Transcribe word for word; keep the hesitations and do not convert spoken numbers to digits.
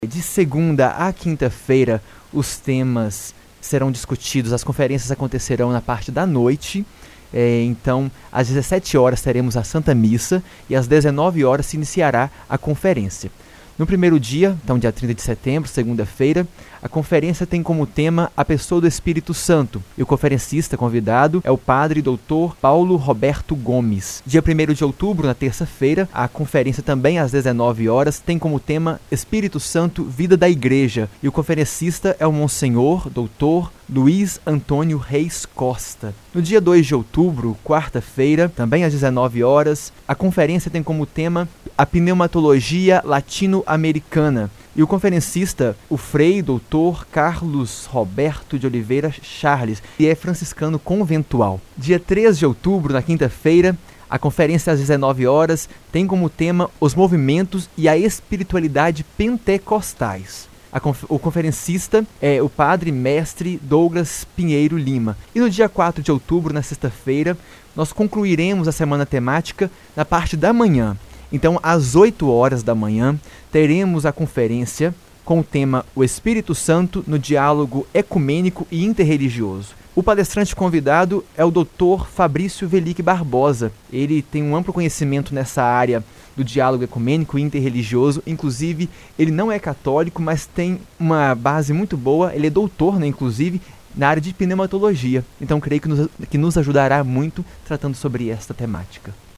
De segunda a quinta-feira, os temas serão discutidos, as conferências acontecerão na parte da noite. É, então, às dezessete horas teremos a Santa Missa e às dezenove horas se iniciará a conferência. No primeiro dia, então dia trinta de setembro, segunda-feira, a conferência tem como tema a pessoa do Espírito Santo. E o conferencista convidado é o padre doutor Paulo Roberto Gomes. Dia primeiro de outubro, na terça-feira, a conferência também às dezenove horas tem como tema Espírito Santo, Vida da Igreja. E o conferencista é o Monsenhor doutor Luiz Antônio Reis Costa. No dia dois de outubro, quarta-feira, também às dezenove horas, a conferência tem como tema a pneumatologia latino-americana. E o conferencista, o frei doutor Carlos Roberto de Oliveira Charles, que é franciscano conventual. Dia três de outubro, na quinta-feira, a conferência às dezenove horas tem como tema os movimentos e a espiritualidade pentecostais. A conf- o conferencista é o padre mestre Douglas Pinheiro Lima. E no dia quatro de outubro, na sexta-feira, nós concluiremos a semana temática na parte da manhã. Então, às oito horas da manhã, teremos a conferência com o tema O Espírito Santo no Diálogo Ecumênico e Interreligioso. O palestrante convidado é o doutor Fabrício Velic Barbosa. Ele tem um amplo conhecimento nessa área do diálogo ecumênico e interreligioso. Inclusive, ele não é católico, mas tem uma base muito boa. Ele é doutor, né, inclusive, na área de pneumatologia. Então, creio que nos, que nos ajudará muito tratando sobre esta temática.